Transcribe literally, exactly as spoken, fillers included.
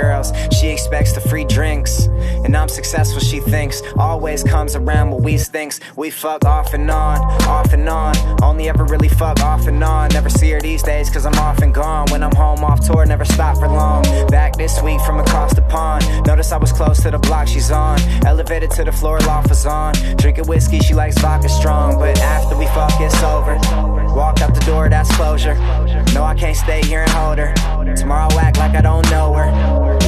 girls. She expects the free drinks, and I'm successful, she thinks. Always comes around what we thinks. We fuck off and on, off and on. Only ever really fuck off and on. Never see her these days cause I'm off and gone. When I'm home off tour, never stop for long. Back this week from across the pond. Notice I was close to the block she's on. Elevated to the floor, loft was on. Drinking whiskey, she likes vodka strong. But after we fuck, it's over. Walk out the door, that's closure. No, I can't stay here and hold her. Tomorrow I'll act like I don't know her.